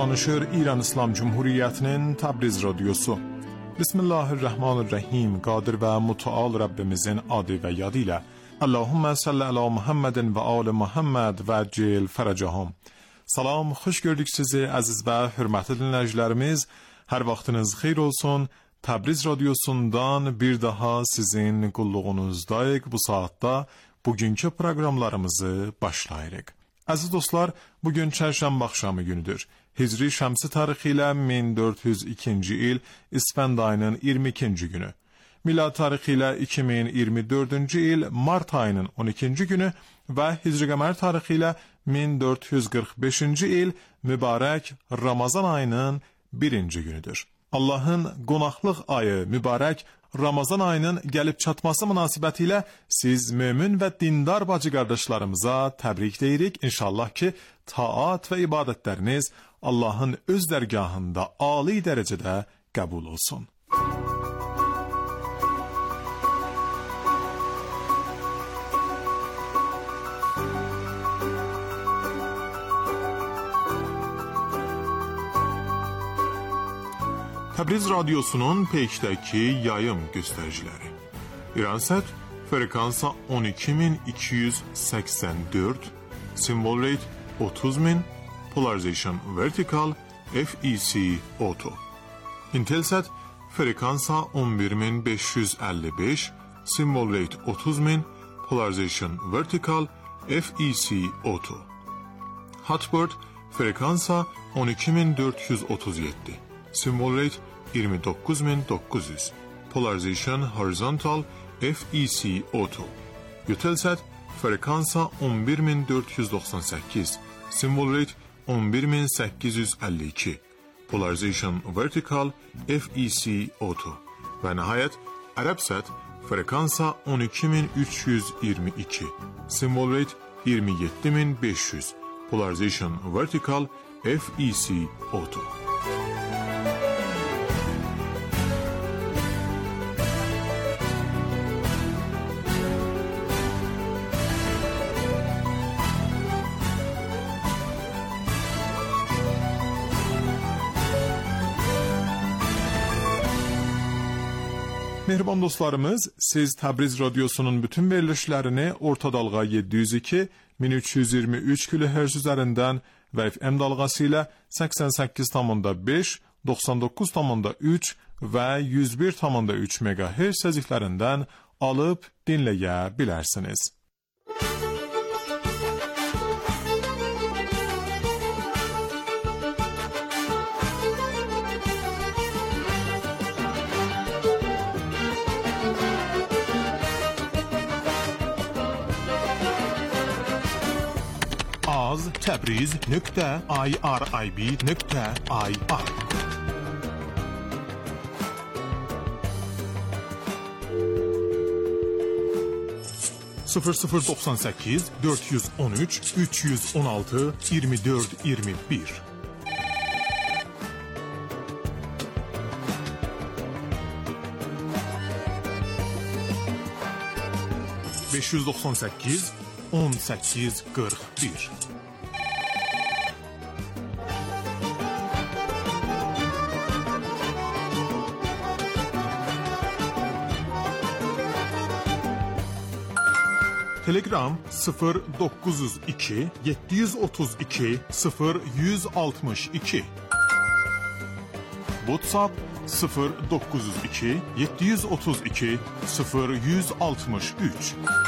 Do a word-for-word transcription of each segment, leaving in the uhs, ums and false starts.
danışır İran İslam Cumhuriyeti'nin Təbriz Radyosu. Bismillahirrahmanirrahim. Qadir ve Muteal Rabbimizin adı ve yadıyla. Allahümme salli ala Muhammedin ve ali Muhammed ve cil feracahum. Salam, hoş gördük sizi aziz ve hürmetli dinleyicilerimiz. Her vaktiniz xeyir olsun. Təbriz Radyosu'ndan bir daha sizin kulluğunuzdayıq bu saatte. Bugünkü programlarımızı başlayırıq. Aziz dostlar, bugün çarşamba axşamı günüdür. Hicri Şəmsi tarixi ilə min dörd yüz ikinci il İsfənd ayının iyirmi ikinci günü. Milad tarixi ilə iki min iyirmi dördüncü il Mart ayının on ikinci günü və Hicri Qəmər tarixi ilə min dörd yüz qırx beşinci il mübarək Ramazan ayının birinci günüdür. Allahın qonaqlıq ayı mübarək Ramazan ayının gəlib çatması münasibətilə siz mömin və dindar bacı qardaşlarımıza təbrik deyirik. İnşallah ki, taat və ibadətləriniz Allahın öz dərgahında ali dərəcədə qəbul olsun. Təbriz Radyosu'nun peykdəki yayım göstəriciləri. İransat frekansa on iki min iki yüz səksən dörd, symbol rate otuz min, polarization vertikal, F E C auto. Intelsat frekansa on bir min beş yüz əlli beş, symbol rate otuz min, polarization vertikal, F E C auto. Hotbird frekansa on iki min dörd yüz otuz yeddi, symbol rate iyirmi dokuz min dokuz yüz, polarization horizontal, F E C auto. Eutelsat frekansa on bir min dörd yüz doxsan səkkiz, symbol rate on bir min səkkiz yüz əlli iki, polarization vertikal, F E C auto. Və nəhayət Arabsat frekansa on iki min üç yüz iyirmi iki, symbol rate iyirmi yeddi min beş yüz, polarization vertikal, F E C auto. Mehriban dostlarımız, siz Təbriz Radyosu'nun bütün verilişlerini orta dalga yedi yüz iki bin üç yüz iyirmi üç kilohertz üzerinden ve F M dalgası ile səksən səkkiz nöqtə beş, doxsan doqquz nöqtə üç ve yüz bir nöqtə üç megahertz səziklerinden alıp dinləyə bilərsiniz. az təbriz nöqtə i r i b nöqtə i r sıfır sıfır doxsan səkkiz dörd yüz on üç üç yüz on altı iyirmi dörd iyirmi bir beş yüz doxsan səkkiz on səkkiz qırx bir Telegram sıfır dokuz yüz iki yeddi yüz otuz iki sıfır yüz altmış iki WhatsApp sıfır dokuz yüz iki yeddi yüz otuz iki sıfır yüz altmış üç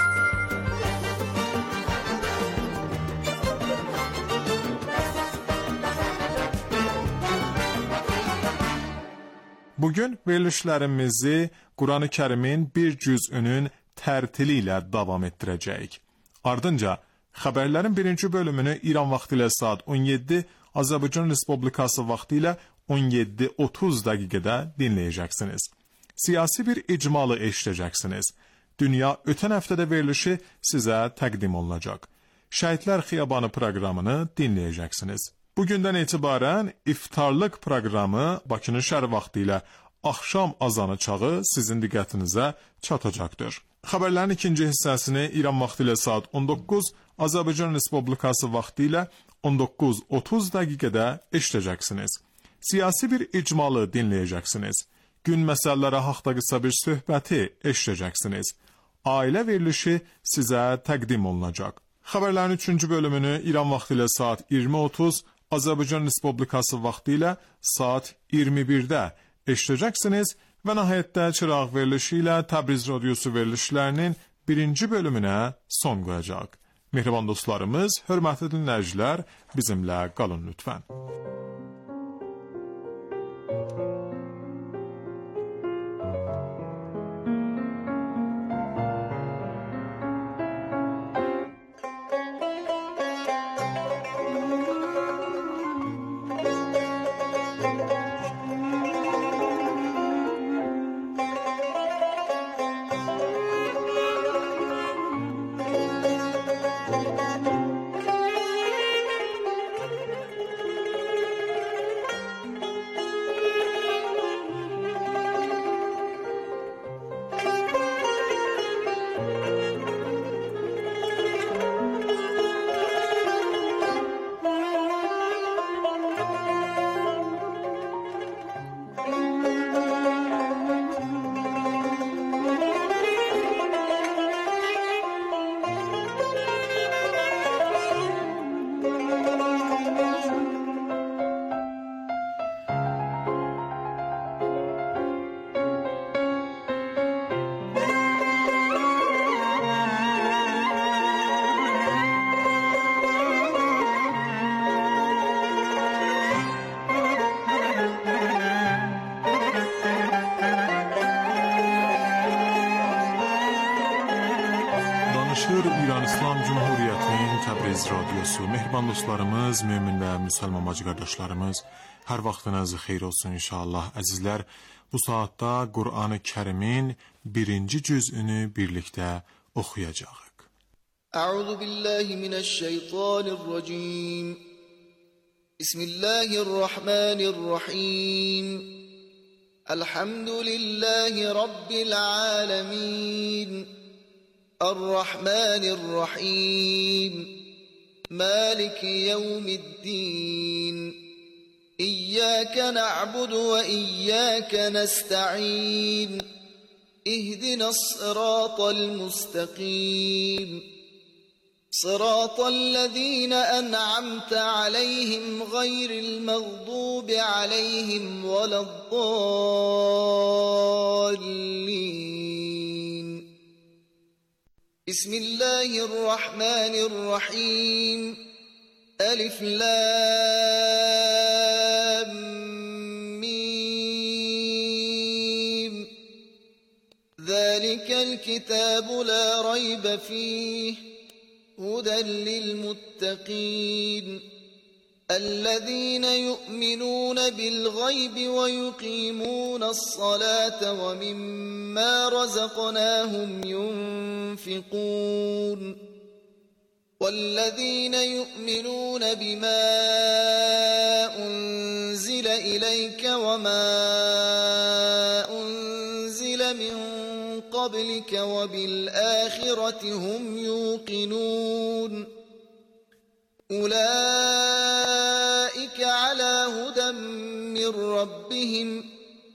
Bugün verilişlərimizi Quran-ı Kərimin bir cüzünün tərtili ilə davam etdirəcəyik. Ardınca xəbərlərin birinci bölümünü İran vaxtı ilə saat on yeddi, Azərbaycan Respublikası vaxtı ilə on yeddi otuz dəqiqədə dinləyəcəksiniz. Siyasi bir icmalı eşidəcəksiniz. Dünya ötən həftədə verilişi sizə təqdim olunacaq. Şəhidlər Xiyabanı proqramını dinləyəcəksiniz. Bugündən etibarən iftarlıq proqramı Bakının şəhər vaxtı ilə axşam azanı çağı sizin diqqətinizə çatacaqdır. Xəbərlərin ikinci hissəsini İran vaxtı ilə saat on doqquz, Azərbaycan Respublikası vaxtı ilə on dokuz otuz dəqiqədə eşidəcəksiniz. Siyasi bir icmalı dinləyəcəksiniz. Gün məsələləri haqqında qısa bir söhbəti eşidəcəksiniz. Ailə verilişi sizə təqdim olunacaq. Xəbərlərin üçüncü bölümünü İran vaxtı ilə saat iyirmi otuz, Azərbaycan Respublikası vaxtı ilə saat iyirmi birdə eşidəcəksiniz və nəhayətdə çıraq verilişi ilə Təbriz Radiosu verilişlərinin birinci bölümünə son qoyacaq. Mehriban dostlarımız, hörmətli dinləyicilər, bizimlə qalın lütfən. İran İslam Cumhuriyyətinin Təbriz Radiosu. Mehriban dostlarımız, mümin və müsəlman bacı qardaşlarımız, hər vaxtınız xeyir olsun inşallah. Əzizlər, bu saatda Qur'an-ı Kərimin birinci cüzünü birlikdə oxuyacağıq. Əuzu billahi minəşşeytanirracim. Bismillahirrahmanirrahim. Elhamdülillahi Rabbil alemin. الرحمن الرحيم مالك يوم الدين إياك نعبد وإياك نستعين اهدنا الصراط المستقيم صراط الذين أنعمت عليهم غير المغضوب عليهم ولا الضالين بسم الله الرحمن الرحيم ألف لام ميم ذلك الكتاب لا ريب فيه هدى للمتقين الذين يؤمنون بالغيب ويقيمون الصلاة ومما رزقناهم ينفقون والذين يؤمنون بما أنزل إليك وما أنزل من قبلك وبالآخرة هم يوقنون أولئك على هدى من ربهم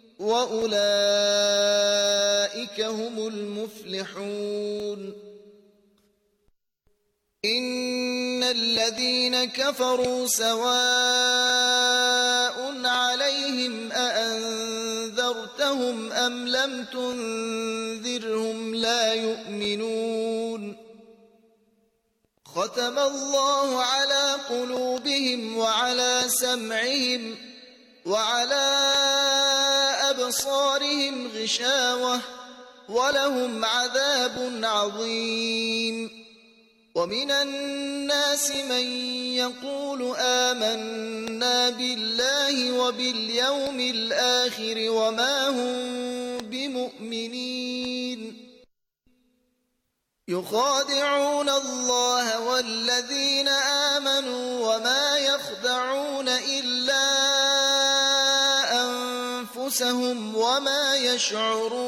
وأولئك هم المفلحون إن الذين كفروا سواء عليهم أأنذرتهم أم لم تنذرهم لا يؤمنون ختم الله على قلوبهم وعلى سمعهم وعلى أبصارهم غشاوة ولهم عذاب عظيم ومن الناس من يقول آمنا بالله وباليوم الآخر وما هم بمؤمنين يخادعون الله والذين آمنوا وما يخدعون إلا أنفسهم وما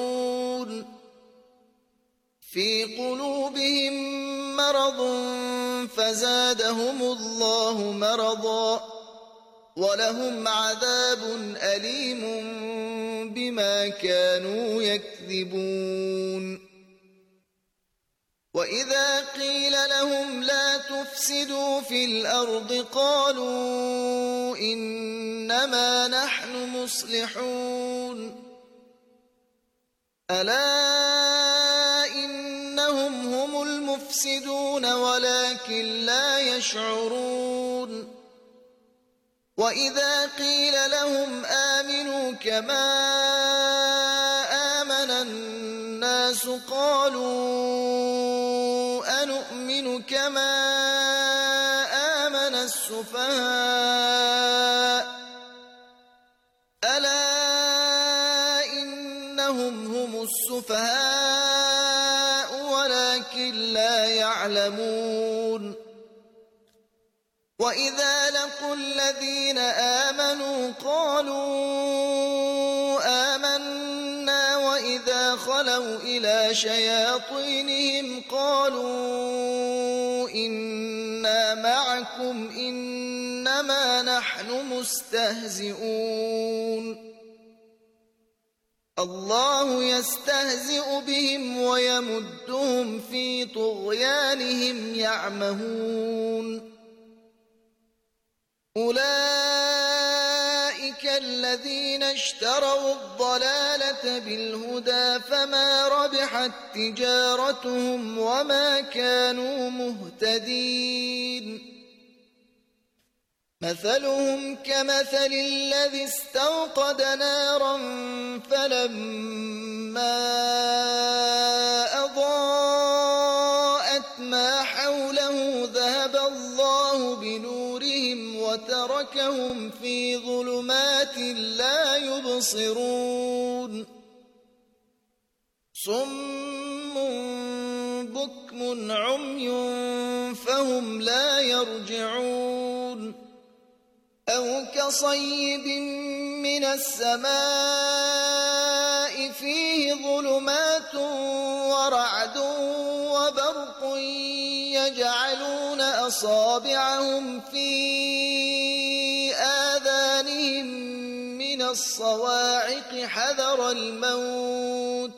يشعرون في قلوبهم مرض فزادهم الله مرضا ولهم عذاب أليم بما كانوا يكذبون. وإذا قيل لهم لا تفسدوا في الأرض قالوا إنما نحن مصلحون ألا إنهم هم المفسدون ولكن لا يشعرون. وإذا قيل لهم آمنوا كما آمن الناس قالوا أنؤمن كما آمن السفهاء ألا إنهم هم السفهاء ولكن لا يعلمون. وإذا لقوا الذين آمنوا قالوا آمنا وإذا خلوا إلى شياطينهم قالوا إنا معكم إنما نحن مستهزئون الله يستهزئ بهم ويمدهم في طغيانهم يعمهون. أولئك الذين اشتروا الضلالة بالهدى فما ربحت تجارتهم وما كانوا مهتدين. مثلهم كمثل الذي استوقد نارا فلما أضاءت ما حوله ذهب الله بنورهم وتركهم في ظلمات لا يبصرون صم بكم عمي فهم لا يرجعون. أو كصيب من السماء فيه ظلمات ورعد وبرق يجعلون أصابعهم في آذانهم من الصواعق حذر الموت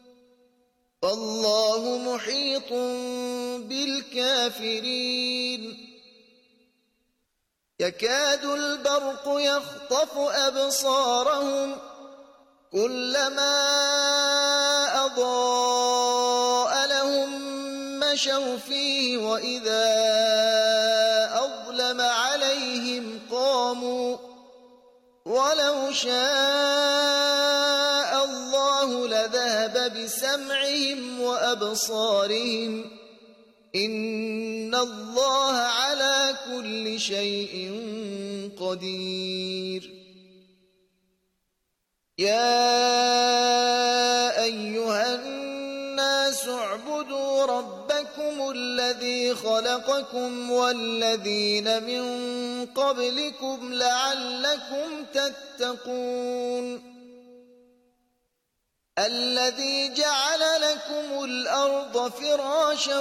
والله محيط بالكافرين. يكاد البرق يخطف أبصارهم كلما أضاء لهم مشوا فيه وإذا أظلم عليهم قاموا ولو شاء الله لذهب بسمعهم وأبصارهم إن الله على كل شيء قدير. يا أيها الناس اعبدوا ربكم الذي خلقكم والذين من قبلكم لعلكم تتقون. الذي جعل لكم الأرض فراشا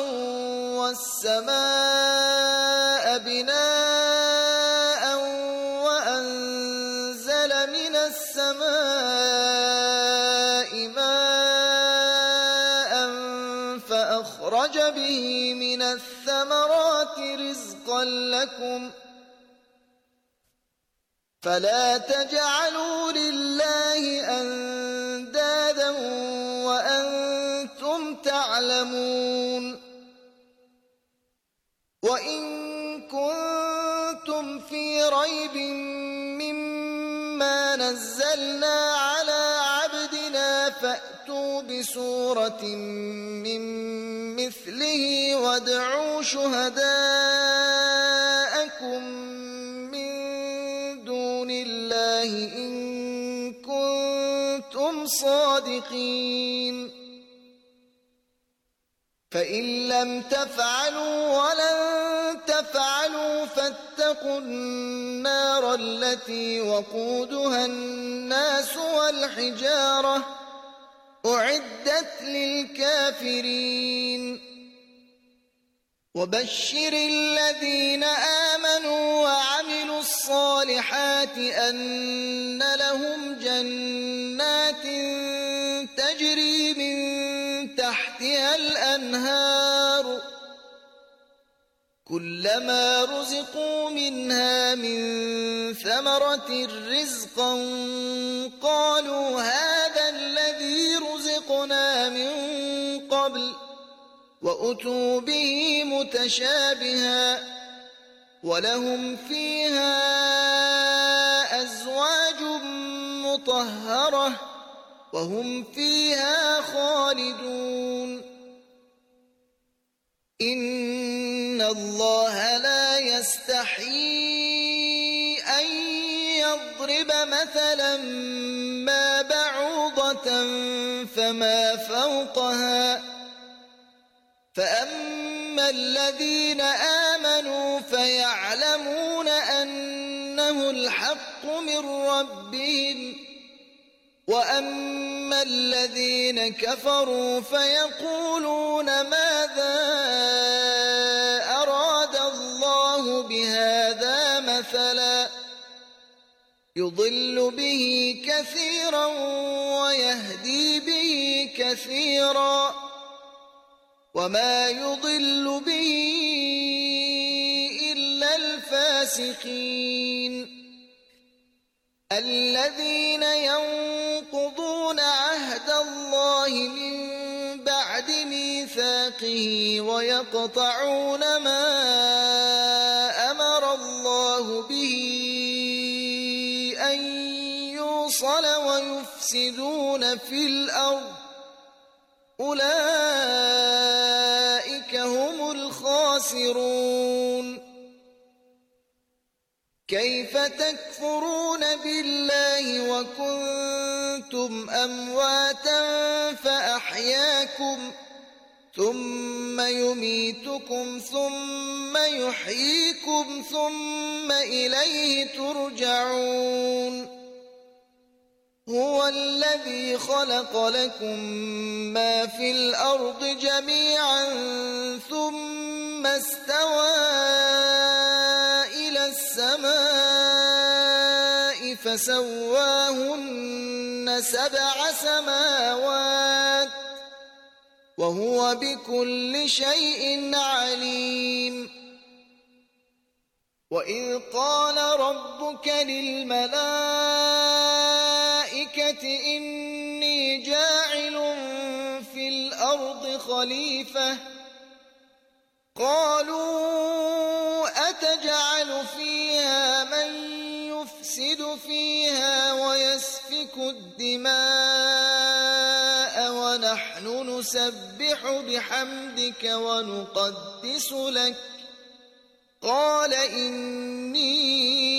والسماء بناء وأنزل من السماء ماء فأخرج به من الثمرات رزقا لكم فلا تجعلوا لله أندادا وأنتم تعلمون. وإن كنتم في ريب مما نزلنا على عبدنا فأتوا بسورة من مثله وادعوا شهداءكم إن كنتم صادقين فإن لم تفعلوا ولن تفعلوا فاتقوا النار التي وقودها الناس والحجارة أعدت للكافرين. وبشر الذين آمنوا وعملوا الصالحات أن لهم جنات تجري من تحتها الأنهار كلما رزقوا منها من ثمرة رزقا قالوا هذا الذي رزقنا من قبل وأتوا به متشابها ولهم فيها أزواج مطهرة وهم فيها خالدون إن الله لا يستحيي أن يضرب مثلا ما بعوضة فما فوقها فأما الذين آمنوا فيعلمون أنه الحق من ربهم وأما الذين كفروا فيقولون ماذا أراد الله بهذا مثلا يضل به كثيرا ويهدي به كثيرا وما يضل به إلا الفاسقين الذين ينقضون عهد الله من بعد ميثاقه ويقطعون ما أمر الله به أن يوصل ويفسدون في الأرض أولئك هم الخاسرون كيف تكفرون بالله وكنتم أمواتا فأحياكم ثم يميتكم ثم يحييكم ثم إليه ترجعون هو الذي خلق لكم ما في الأرض جميعا ثم استوى إلى السماء فسواهن سبع سماوات وهو بكل شيء عليم وإذ قال ربك للملائكة إني جاعل في الأرض خليفة قالوا أتجعل فيها من يفسد فيها ويسفك الدماء ونحن نسبح بحمدك ونقدس لك قال إني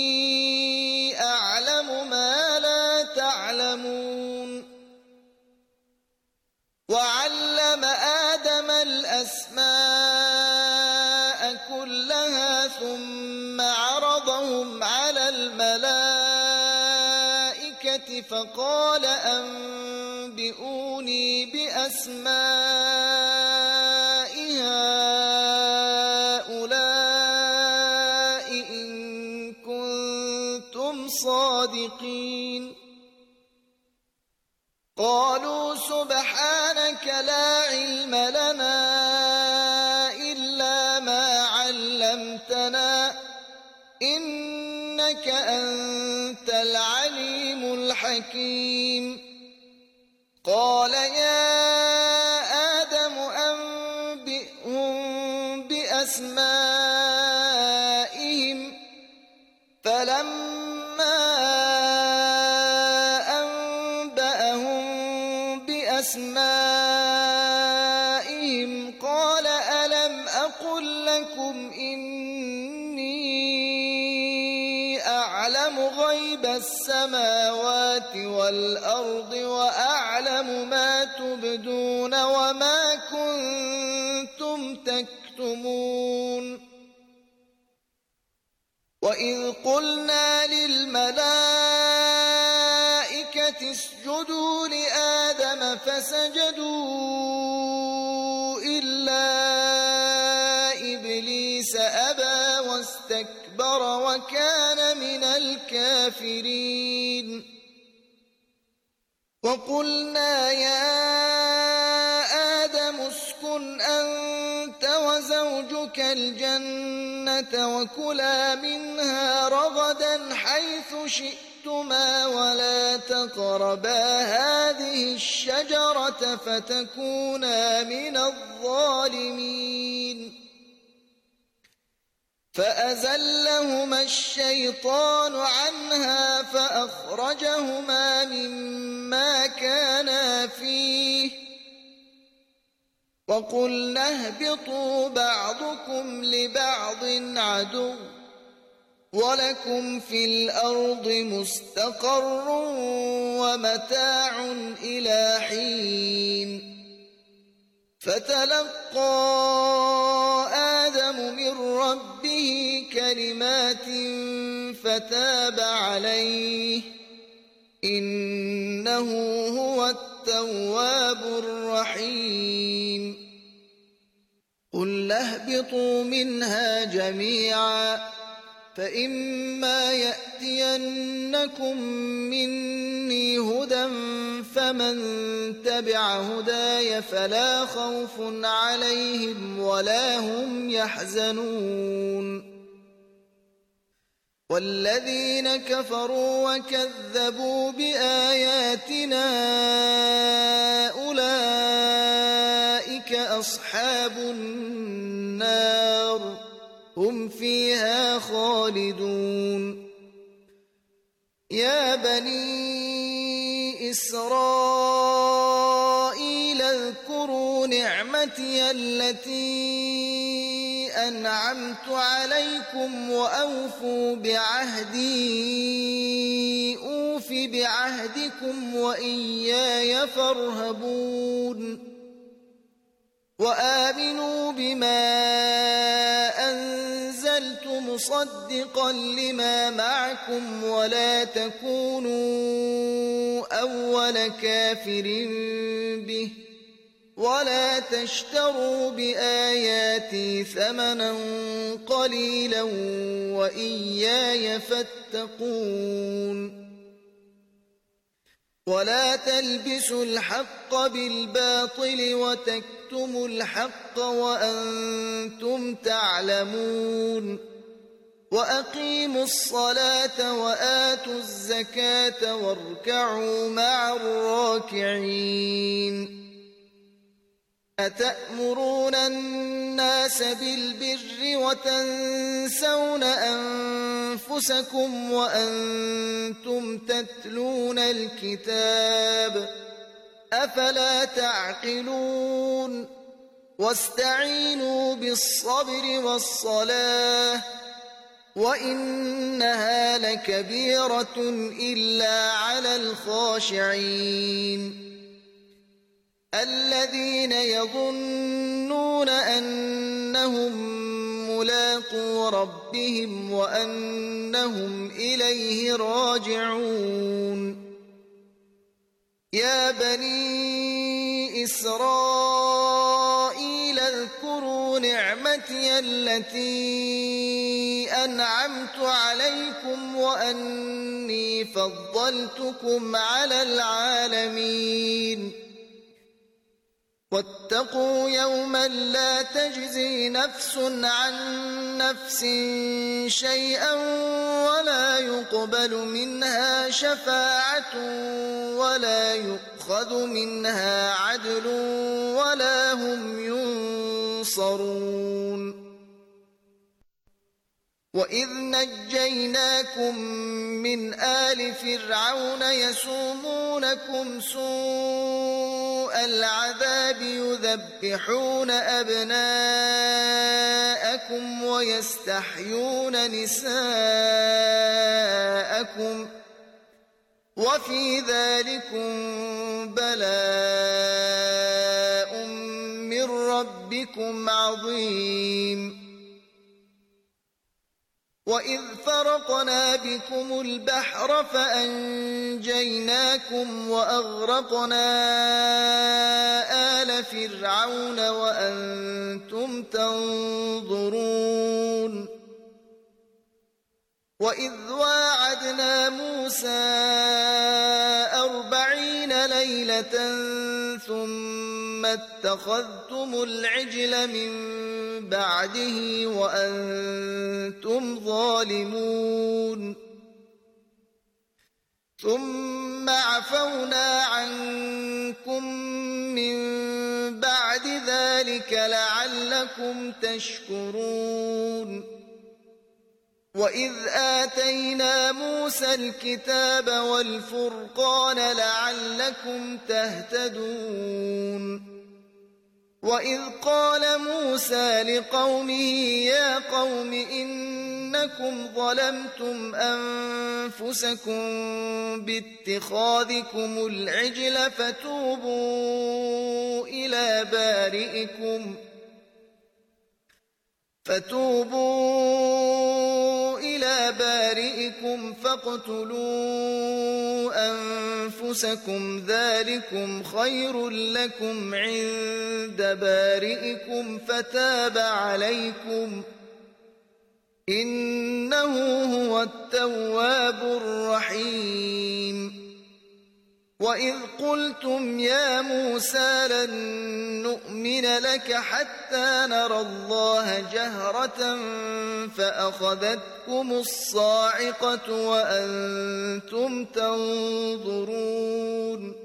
أعلم ما لا تعلمون وعلم آدم الأسماء كلها ثم عرضهم على الملائكة فقال أنبئوني بأسماء هؤلاء إن كنتم صادقين قالوا سبحانك لا علم لنا إلا ما علمتنا إنك أنت العليم الحكيم قال يا آدم أنبئهم بأسمائهم فلما أسمائهم قال ألم أقل لكم إني أعلم غيب السماوات والأرض وأعلم ما تبدون وما كنتم تكتمون وإذ قلنا للملائكة اسجدوا لآدم فسجدوا إلا إبليس أبى واستكبر وكان من الكافرين وقلنا يا آدم اسكن أنت وزوجك الجنة وكلا منها رغدا حيث شئتما ولا تقربا هذه الشجرة فتكونا من الظالمين فأزلهما الشيطان عنها فأخرجهما مما كانا فيه وقلنا اهبطوا بعضكم لبعض عدو ولكم في الأرض مستقر ومتاع إلى حين فتلقى آدم من ربه كلمات فتاب عليه إنه هو التواب الرحيم قل اهبطوا منها جميعا فإما يأتينكم مني هدى فمن تبع هداي فلا خوف عليهم ولا هم يحزنون والذين كفروا وكذبوا بآياتنا أولئك أصحاب النار هم فيها خالدون يا بني إسرائيل اذكروا نعمتي التي أنعمت عليكم وأوفوا بعهدي أوف بعهدكم وإياي فارهبون وآمنوا بما أنزلت مصدقا لما معكم ولا تكونوا أول كافر به ولا تشتروا بآياتي ثمنا قليلا وإياي فاتقون ولا تلبسوا الحق بالباطل وتكتموا الحق وأنتم تعلمون وأقيموا الصلاة وآتوا الزكاة واركعوا مع الراكعين أتأمرون الناس بالبر وتنسون أنفسكم وأنتم تتلون الكتاب أفلا تعقلون واستعينوا بالصبر والصلاة وإنها لكبيرة إلا على الخاشعين الذين يظنون أنهم ملاقو ربهم وأنهم إليه راجعون يا بني إسرائيل اذكروا نعمتي التي أنعمت عليكم وأني فضلتكم على العالمين واتقوا يوما لا تجزي نفس عن نفس شيئا ولا يقبل منها شفاعة ولا يؤخذ منها عدل ولا هم ينصرون وإذ نجيناكم من آل فرعون يسومونكم سوء العذاب يذبحون أبناءكم ويستحيون نساءكم وفي ذلكم بلاء من ربكم عظيم وإذ فرقنا بكم البحر فأنجيناكم وأغرقنا آل فرعون وأنتم وأنتم تنظرون وإذ واعدنا موسى أربعين ليلة ثم اتخذتم العجل من بعده وأنتم ظالمون ثم عفونا عنكم من بعد ذلك لعلكم تشكرون وإذ آتينا موسى الكتاب والفرقان لعلكم تهتدون وإذ قال موسى لقومه يا قوم إنكم ظلمتم أنفسكم باتخاذكم العجل فتوبوا إلى بارئكم فتوبوا إلى بارئكم فاقتلوا أنفسكم ذلكم خير لكم عند بارئكم فتاب عليكم إنه هو التواب الرحيم وإذ قلتم يا موسى لن نؤمن لك حتى نرى الله جهرة فأخذتكم الصاعقة وأنتم تنظرون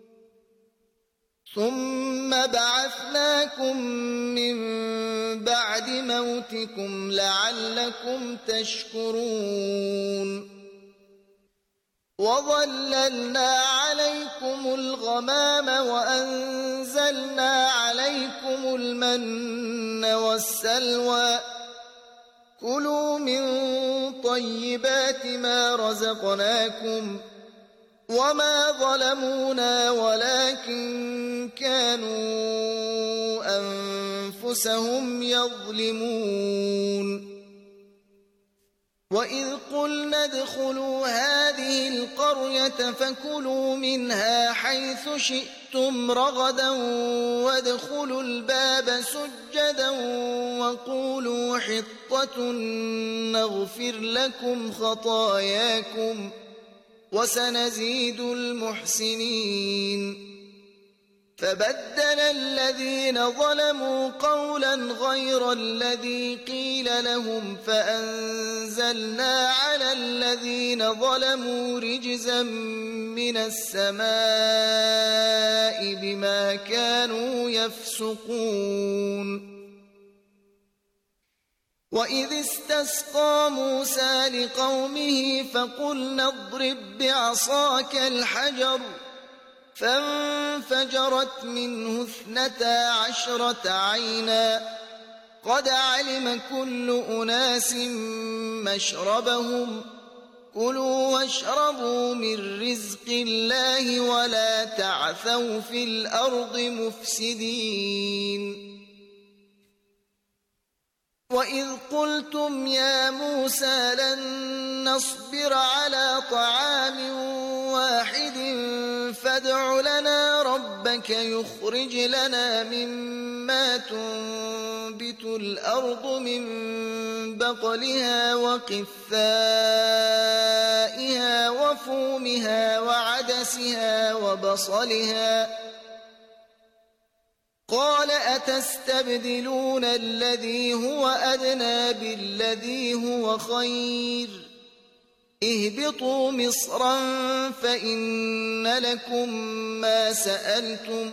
ثم بعثناكم من بعد موتكم لعلكم تشكرون وظللنا عليكم الغمام وأنزلنا عليكم المن والسلوى كلوا من طيبات ما رزقناكم وما ظلمونا ولكن كانوا أنفسهم يظلمون وإذ قلنا ادخلوا هذه القرية فكلوا منها حيث شئتم رغدا وادخلوا الباب سجدا وقولوا حطة نغفر لكم خطاياكم وسنزيد المحسنين فبدل الذين ظلموا قولا غير الذي قيل لهم فأنزلنا على الذين ظلموا رجزا من السماء بما كانوا يفسقون وإذ استسقى موسى لقومه فقلنا اضرب بعصاك الحجر فانفجرت منه اثنتا عشرة عينا قد علم كل أناس مشربهم كلوا واشربوا من رزق الله ولا تعثوا في الأرض مفسدين وإذ قلتم يا موسى لن نصبر على طعام واحد فادع لنا ربك يخرج لنا مما تنبت الأرض من بقلها وقثائها وفومها وعدسها وبصلها قال أتستبدلون الذي هو أدنى بالذي هو خير اهبطوا مصرا فإن لكم ما سألتم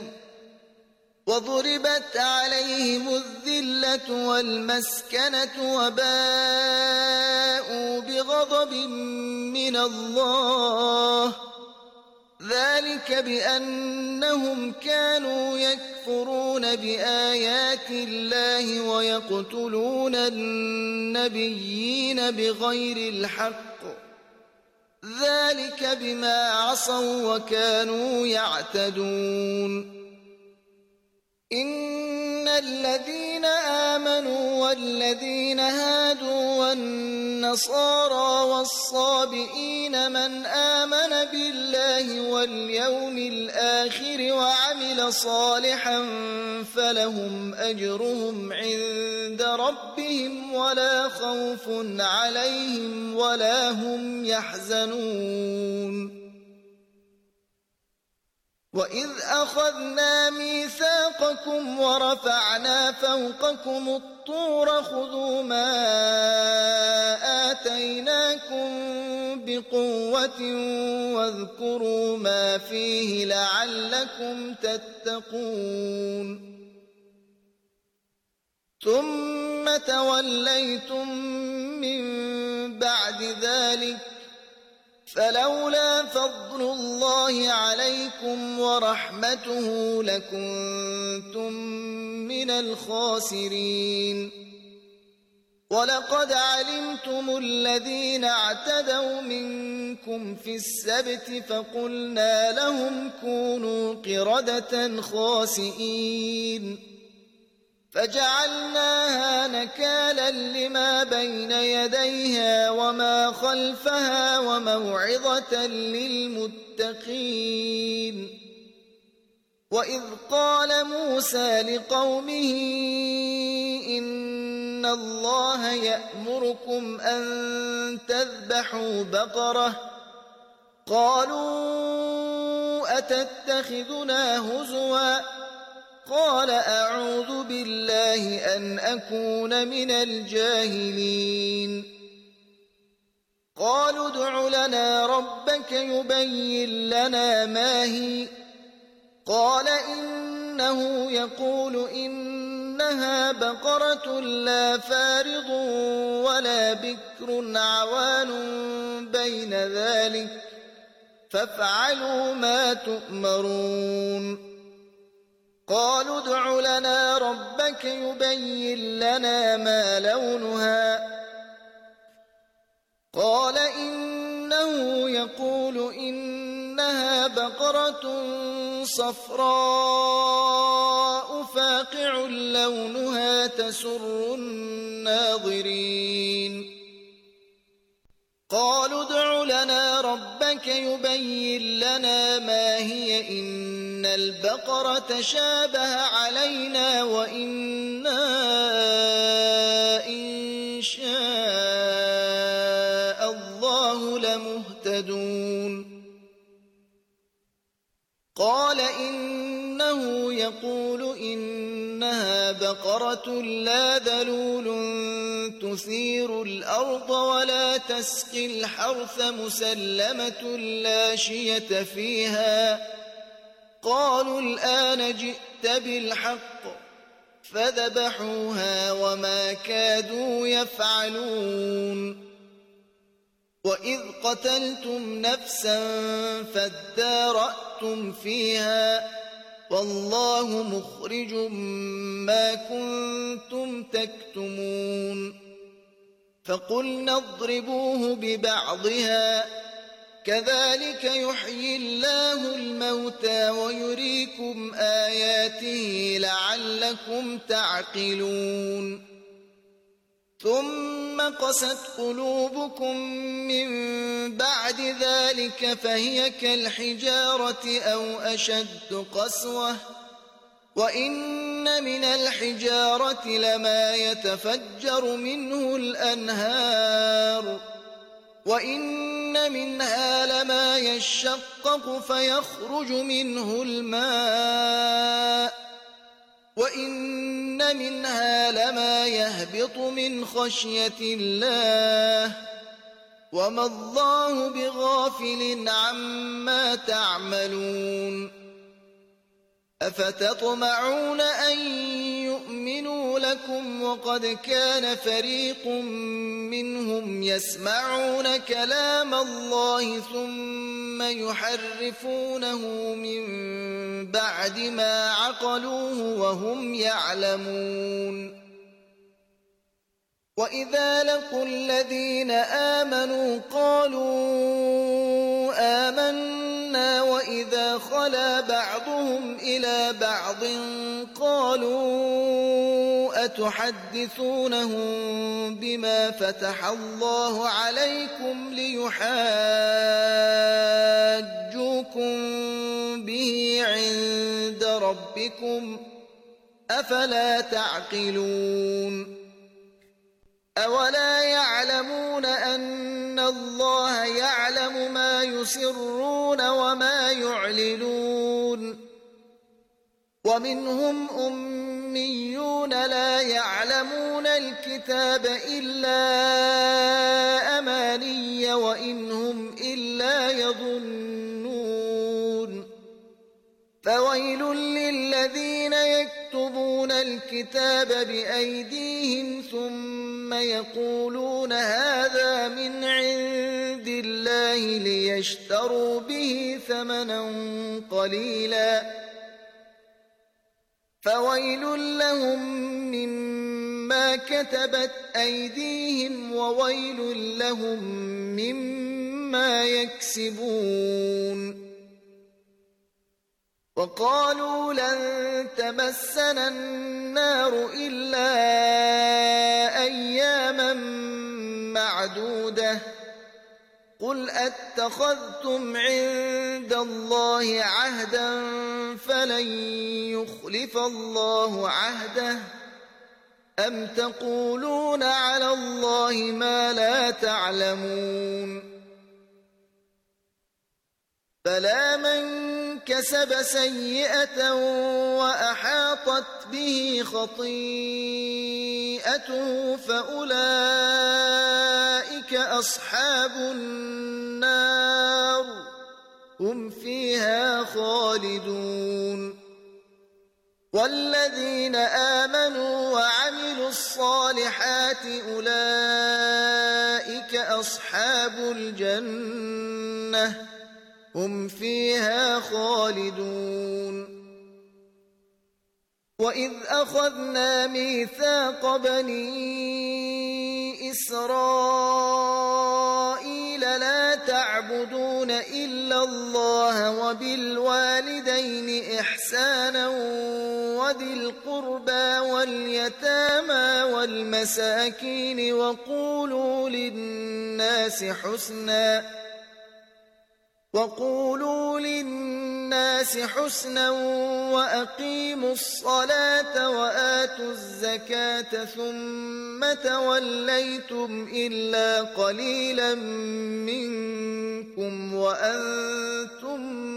وضربت عليهم الذلة والمسكنة وباءوا بغضب من الله ذلك بأنهم كانوا يكفرون بآيات الله ويقتلون النبيين بغير الحق ذلك بما عصوا وكانوا يعتدون إن الذين آمنوا والذين هادوا والنصارى والصابئين من آمن بالله واليوم الآخر وعمل صالحا فلهم أجرهم عند ربهم ولا خوف عليهم ولا هم يحزنون. وإذ أخذنا ميثاقكم ورفعنا فوقكم الطور خذوا ما آتيناكم بقوة واذكروا ما فيه لعلكم تتقون. ثم توليتم من بعد ذلك فلولا فضل الله عليكم ورحمته لكنتم من الخاسرين. ولقد علمتم الذين اعتدوا منكم في السبت فقلنا لهم كونوا قردة خاسئين فجعلناها نكالا لما بين يديها وما خلفها وموعظة للمتقين. وإذ قال موسى لقومه إن الله يأمركم أن تذبحوا بقرة قالوا أتتخذنا هزوا قال أعوذ بالله أن أكون من الجاهلين. قالوا ادع لنا ربك يبين لنا ما هي قال إنه يقول إنها بقرة لا فارض ولا بكر عوان بين ذلك فافعلوا ما تؤمرون. قالوا ادع لنا ربك يبين لنا ما لونها قال إنه يقول إنها بقرة صفراء فاقع لونها تسر الناظرين. قالوا ادع لنا ربك يبين لنا ما هي إن البقرة شابه علينا وإنا إن شاء الله لمهتدون. قال إنه يقول إنها بقرة لا ذلول تثير الأرض ولا تسقي الحرث مسلمة لا شية فيها. قالوا الآن جئت بالحق فذبحوها وما كادوا يفعلون. وإذ قتلتم نفسا فادارأتم فيها والله مخرج ما كنتم تكتمون. فقلنا اضربوه ببعضها كذلك يحيي الله الموتى ويريكم آياته لعلكم تعقلون. ثم قست قلوبكم من بعد ذلك فهي كالحجارة أو أشد قسوة وإن من الحجارة لما يتفجر منه الأنهار وإن منها لما يشقق فيخرج منه الماء وإن منها لما يهبط من خشية الله وما الله بغافل عما تعملون. أفتطمعون أن يؤمنوا لكم وقد كان فريق منهم يسمعون كلام الله ثم يحرفونه من بعد ما عقلوه وهم يعلمون. وإذا لقوا الذين آمنوا قالوا آمنا وإذا خلا بعضهم إلى بعض قالوا أتحدثونهم بما فتح الله عليكم ليحاجوكم به عند ربكم أفلا تعقلون أولا يعلمون أن الله يعلم ما يسرون وما يعلنون ومنهم أميون لا يعلمون الكتاب إلا أماني وإن هم إلا يظنون فويل للذين يكتبون الكتاب بأيديهم ثم يقولون هذا من عند الله ليشتروا به ثمنا قليلا فويل لهم مما كتبت أيديهم وويل لهم مما يكسبون وقالوا لن تمسنا النار إلا أياما معدودة قل أتخذتم عند الله عهدا فلن يخلف الله عهده أم تقولون على الله ما لا تعلمون بلى من كسب سيئة وأحاطت به خطيئته فأولئك أصحاب النار هم فيها خالدون والذين آمنوا وعملوا الصالحات أولئك أصحاب الجنة هم فيها خالدون وإذ أخذنا ميثاق بني إسرائيل لا تعبدون إلا الله وبالوالدين إحسانا وذي القربى واليتامى والمساكين وقولوا للناس حسنا وقولوا للناس حسنا وأقيموا الصلاة وآتوا الزكاة ثم توليتم إلا قليلا منكم وأنتم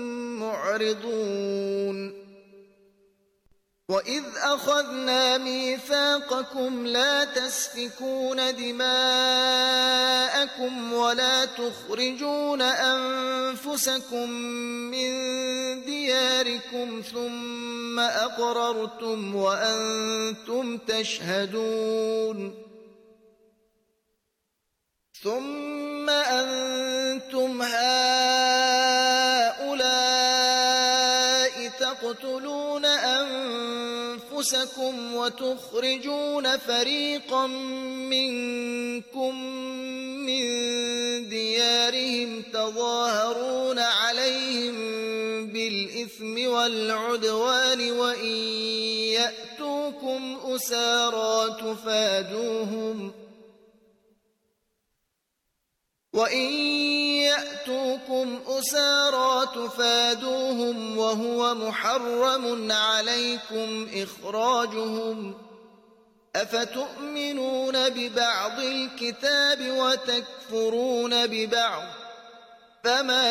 معرضون وإذ أخذنا ميثاقكم لا تسفكون دماءكم ولا تخرجون أنفسكم من دياركم ثم أقررتم وأنتم تشهدون ثم أنتم هؤلاء تقتلون أنفسكم وتخرجون فريقا منكم من ديارهم تظاهرون عليهم بالإثم والعدوان وإن يأتوكم أسارى تفادوهم وإن يأتوكم أسارى تفادوهم وهو محرم عليكم إخراجهم أفتؤمنون ببعض الكتاب وتكفرون ببعض فما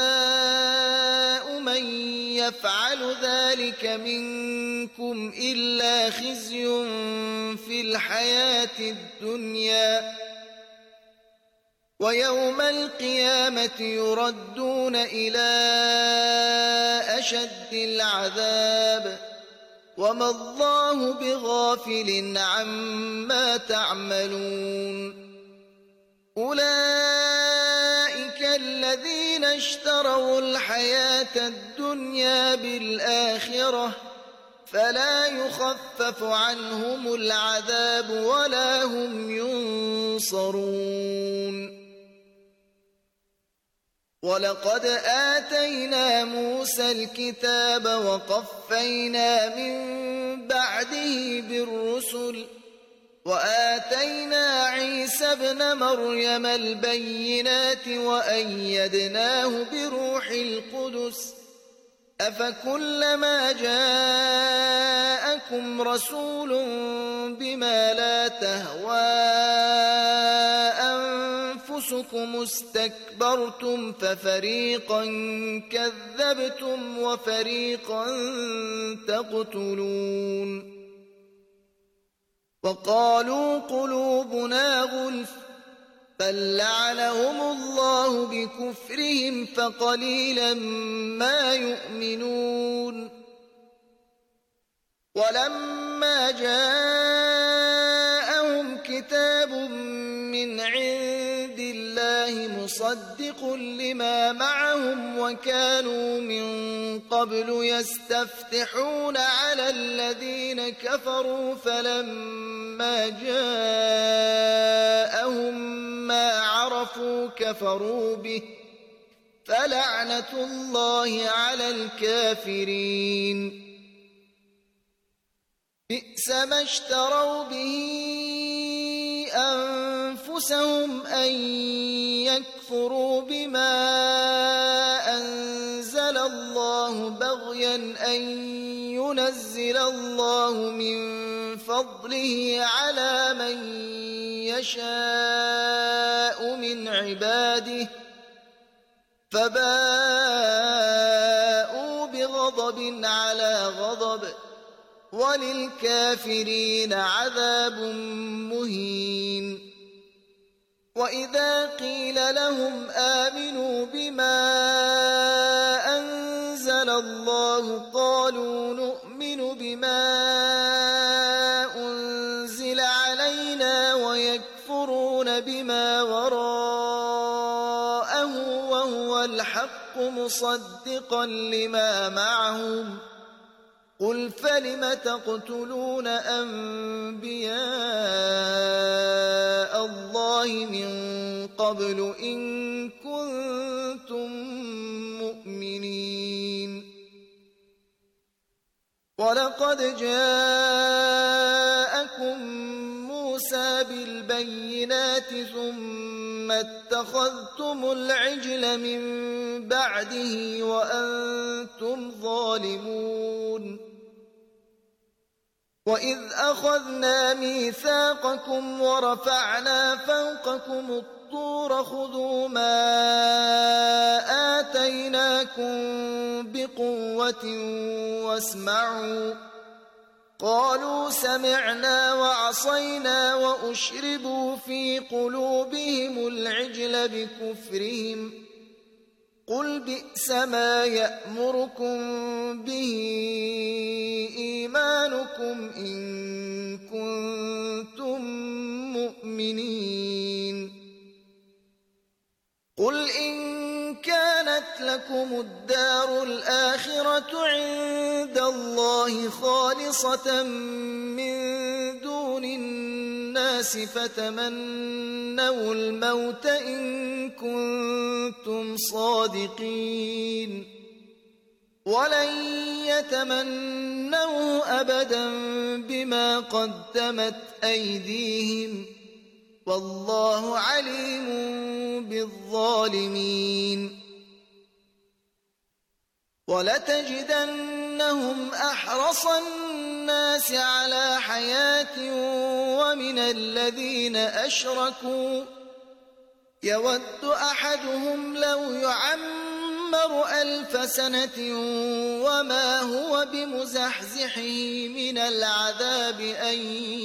جزاء من يفعل ذلك منكم إلا خزي في الحياة الدنيا ويوم القيامة يردون إلى أشد العذاب وما الله بغافل عما تعملون أولئك الذين اشتروا الحياة الدنيا بالآخرة فلا يخفف عنهم العذاب ولا هم ينصرون ولقد آتينا موسى الكتاب وقفينا من بعده بالرسل وآتينا عيسى ابن مريم البينات وأيدناه بروح القدس أفكلما جاءكم رسول بما لا تهوى أنفسكم استكبرتم ففريقا كذبتم وفريقا تقتلون وقالوا قلوبنا غلف بل لعنهم الله بكفرهم فقليلا ما يؤمنون ولما جاءهم كتاب من عند الله مصدق لما معهم وكانوا من قبل يستفتحون على الذين كفروا فلما جاءهم ما عرفوا كفروا به فلعنة الله على الكافرين بئس ما اشتروا به أنفسهم أن يكفروا بما أنزل الله بغيا أن ينزل الله من فضله على من يشاء من عباده فباءوا بغضب على غضب وللكافرين عذاب مهين وإذا قيل لهم آمنوا بما أنزل الله قالوا نؤمن بما أنزل علينا ويكفرون بما وراءه وهو الحق مصدقا لما معهم قل فلم تقتلون أنبياء الله من قبل إن كنتم مؤمنين ولقد جاءكم موسى بالبينات ثم اتخذتم العجل من بعده وأنتم ظالمون وإذ أخذنا ميثاقكم ورفعنا فوقكم الطور خذوا ما آتيناكم بقوة واسمعوا قالوا سمعنا وعصينا وأشربوا في قلوبهم العجل بكفرهم قل بئس ما يأمركم به إيمانكم إن كنتم مؤمنين قل إن كانت لكم الدار الآخرة عند الله خالصة من دون الناس فتمنوا الموت إن كنتم صادقين ولن يتمنوا أبدا بما قدمت أيديهم والله عليم بالظالمين ولتجدنهم أحرص الناس على حياة ومن الذين أشركوا يود أحدهم لو يعمر ألف سنة وما هو بمزحزحه من العذاب أن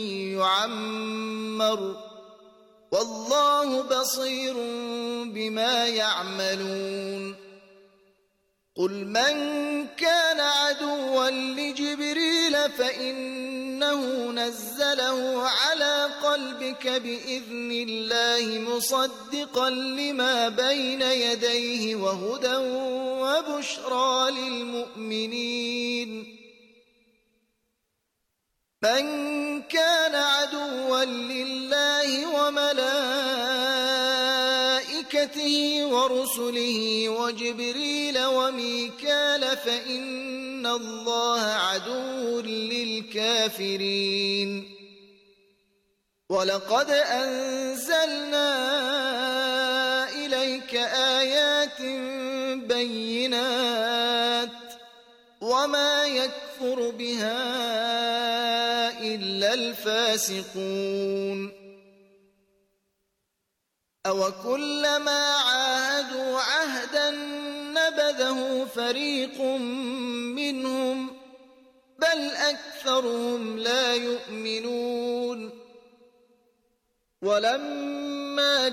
يعمر والله بصير بما يعملون قل من كان عدوا لجبريل فإنه نزله على قلبك بإذن الله مصدقا لما بين يديه وهدى وبشرى للمؤمنين من كان عدوا لله وملائكته وملائكته ورسله وجبريل وميكال فإن الله عدو للكافرين. ولقد أنزلنا إليك آيات بينات وما يكفر بها إلا الفاسقون. أوكلما عاهدوا عهدا نبذه فريق منهم بل أكثرهم لا يؤمنون. ولما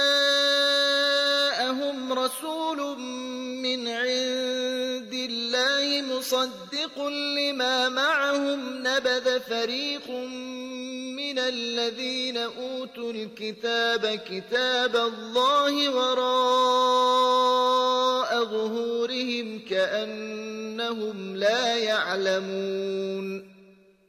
جاءهم رسول من عند الله مصدق لما معهم نبذ فريق من الذين أوتوا الكتاب كتاب الله وراء ظهورهم كأنهم لا يعلمون.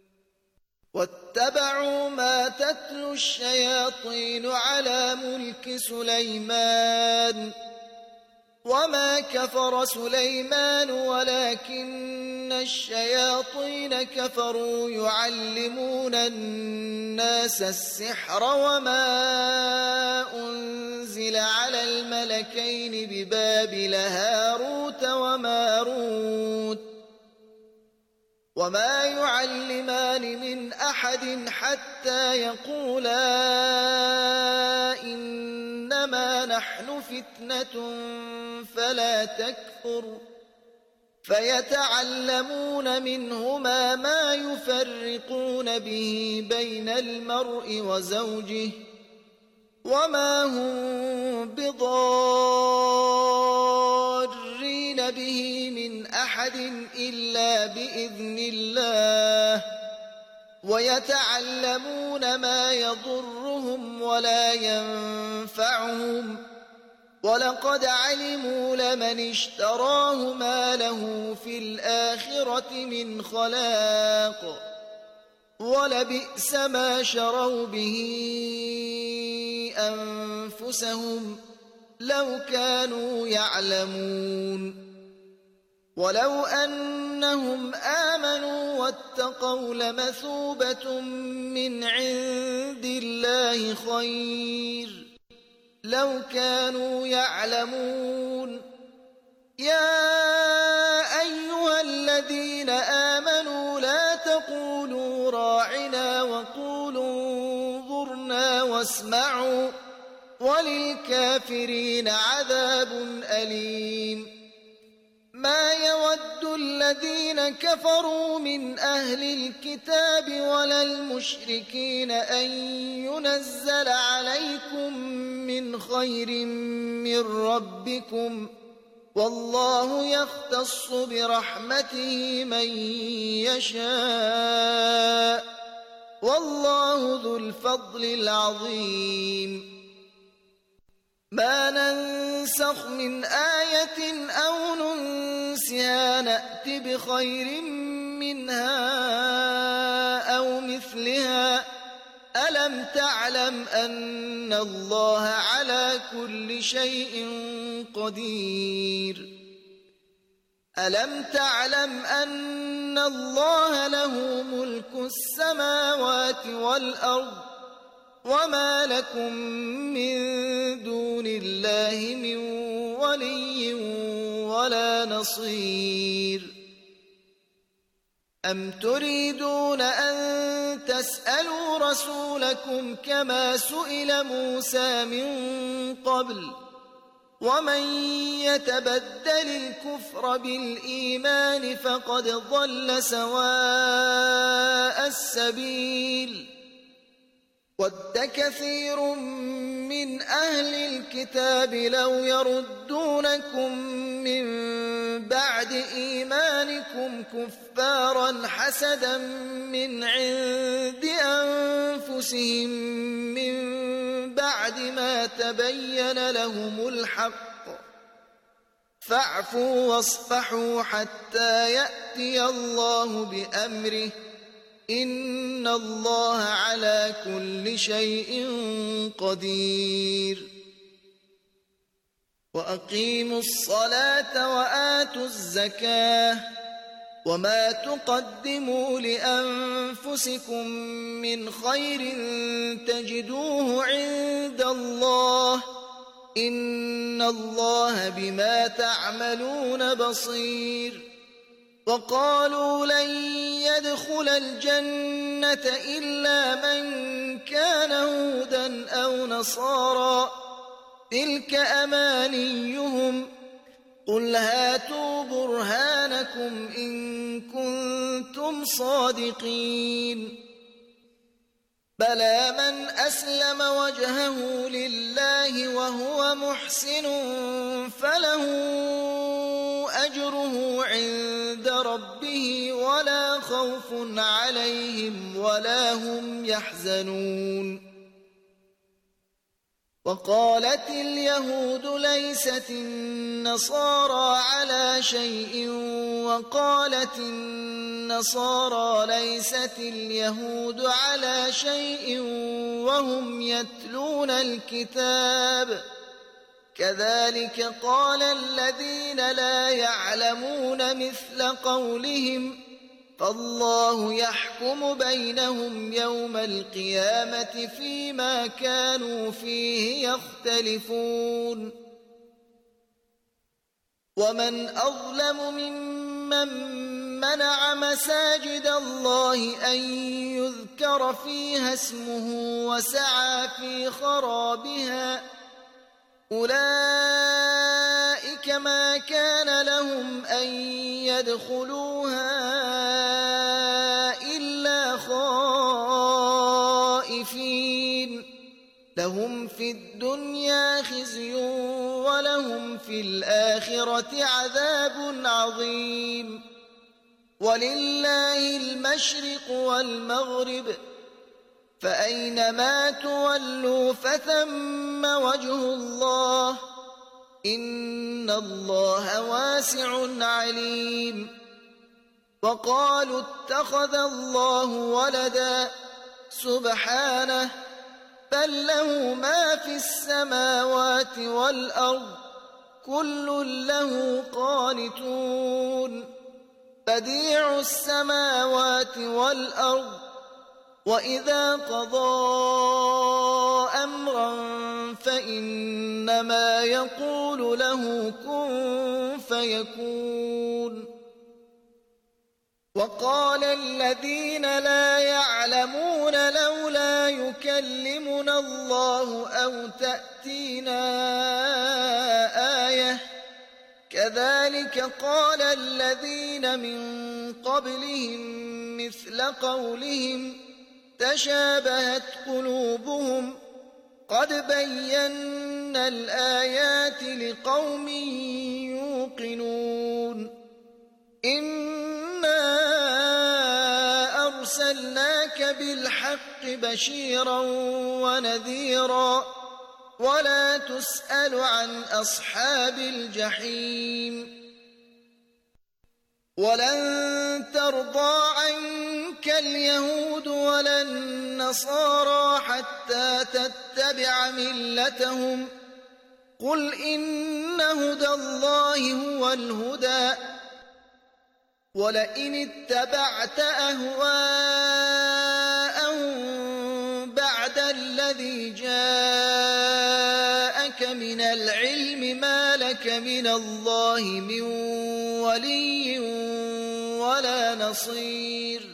واتبعوا ما تتلو الشياطين على ملك سليمان وما كفر سليمان ولكن الشياطين كفروا يعلمون الناس السحر وما أنزل على الملكين ببابل هاروت وماروت وما يعلمان من أحد حتى يقولا إنما نحن فتنة فلا تكفر فيتعلمون منهما ما يفرقون به بين المرء وزوجه وما هم بضارين به من أحد إلا بإذن الله ويتعلمون ما يضرهم ولا ينفعهم ولقد علموا لمن اشتراه ما له في الآخرة من خلاق ولبئس ما شروا به أنفسهم لو كانوا يعلمون. ولو أنهم آمنوا واتقوا لمثوبة من عند الله خير لو كانوا يعلمون. يا أيها الذين آمنوا لا تقولوا راعنا وقولوا انظرنا واسمعوا وللكافرين عذاب أليم. ما يود الذين كفروا من أهل الكتاب ولا المشركين أن ينزل عليكم من خير من ربكم والله يختص برحمته من يشاء والله ذو الفضل العظيم. ما ننسخ من آية أو ننسها نأت بخير منها أو مثلها ألم تعلم أن الله على كل شيء قدير. ألم تعلم أن الله له ملك السماوات والأرض وما لكم من دون الله من ولي ولا نصير. أم تريدون أن تسألوا رسولكم كما سئل موسى من قبل ومن يتبدل الكفر بالإيمان فقد ضل سواء السبيل. ود كثير من أهل الكتاب لو يردونكم من بعد إيمانكم كفارا حسدا من عند أنفسهم من بعد ما تبين لهم الحق فاعفوا واصفحوا حتى يأتي الله بأمره إن الله على كل شيء قدير. وأقيموا الصلاة وآتوا الزكاة وما تقدموا لأنفسكم من خير تجدوه عند الله إن الله بما تعملون بصير. وقالوا لن يدخل الجنة إلا من كان هودا أو نصارى تلك أمانيهم قل هاتوا برهانكم إن كنتم صادقين. بلى من أسلم وجهه لله وهو محسن فله أجره عند ربه ولا خوف عليهم ولا هم يحزنون. وقالت اليهود ليست النصارى على شيء وقالت النصارى ليست اليهود على شيء وهم يتلون الكتاب كذلك قال الذين لا يعلمون مثل قولهم فالله يحكم بينهم يوم القيامة فيما كانوا فيه يختلفون. ومن أظلم ممن منع مساجد الله أن يذكر فيها اسمه وسعى في خرابها أولئك ما كان لهم أن يدخلوها إلا خائفين لهم في الدنيا خزي ولهم في الآخرة عذاب عظيم. ولله المشرق والمغرب فأينما تولوا فثم وجه الله إن الله واسع عليم. وقالوا اتخذ الله ولدا سبحانه بل له ما في السماوات والأرض كل له قانتون بديع السماوات والأرض وإذا قضى أمرا فإنما يقول له كن فيكون. وقال الذين لا يعلمون لولا يكلمنا الله أو تأتينا آية كذلك قال الذين من قبلهم مثل قولهم تشابهت قلوبهم قد بينا الآيات لقوم يوقنون. إنا أرسلناك بالحق بشيرا ونذيرا ولا تسأل عن أصحاب الجحيم. ولن ترضى عنك اليهود ولا النصارى حتى تتبع ملتهم قل إن هدى الله هو الهدى ولئن اتبعت أهواءهم بعد الذي جاءك من العلم ما لك من الله من ولي ولا نصير.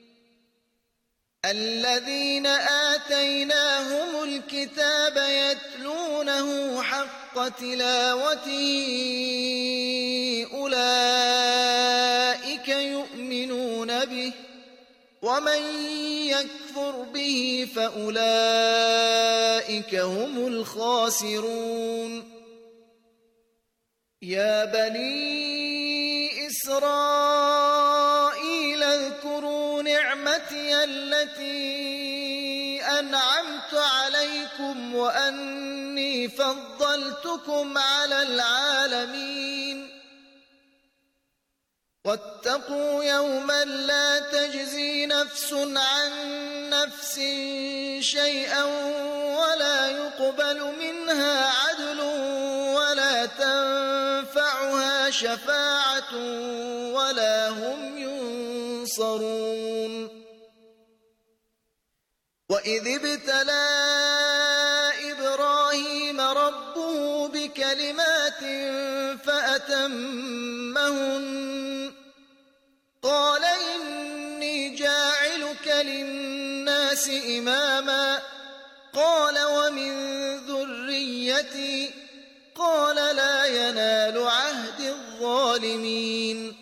الذين آتيناهم الكتاب يتلونه حق تلاوته أولئك يؤمنون به ومن يكفر به فأولئك هم الخاسرون. يا بني إسرائيل اذكروا نعمتي التي أنعمت عليكم وأني فضلتكم على العالمين. واتقوا يوما لا تجزي نفس عن نفس شيئا ولا يقبل منها عدل ولا تنفعها شفاعة ولا هم ينصرون. وإذ ابتلى إبراهيم ربه بكلمات فأتمهن قال إني جاعلك للناس إماما قال ومن ذريتي قال لا ينال عهد الظالمين.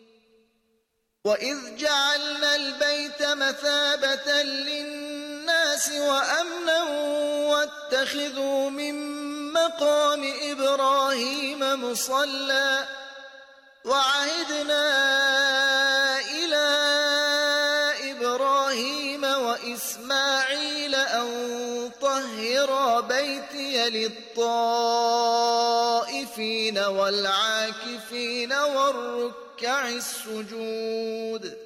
وإذ جعلنا البيت مثابة للناس وأمنا واتخذوا من مقام إبراهيم مصلى وعهدنا إلى إبراهيم وإسماعيل أن طهرا بيتي للطائفين والعاكفين والركع السجود.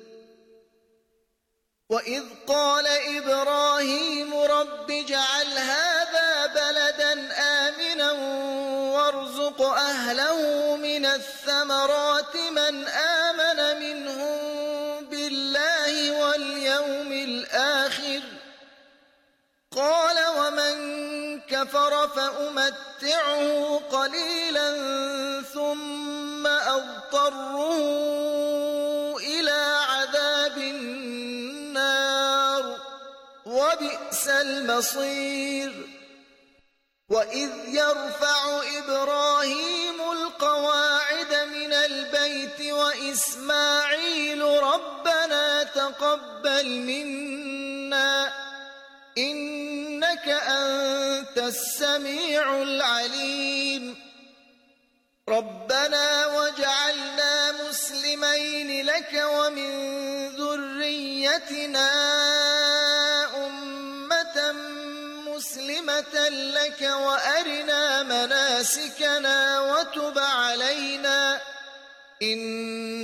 وإذ قال إبراهيم رب اجعل هذا بلدا آمنا وارزق أهله من الثمرات من آمن منهم بالله واليوم الآخر قال ومن كفر فأمتعه قليلا ثم أضطره إلى عذاب النار وبئس المصير. وإذ يرفع إبراهيم القواعد من البيت وإسماعيل ربنا تقبل منا إنك أنت السميع العليم. ربنا واجعلنا مسلمين لك ومن ذريتنا أمة مسلمة لك وأرنا مناسكنا وتب علينا إن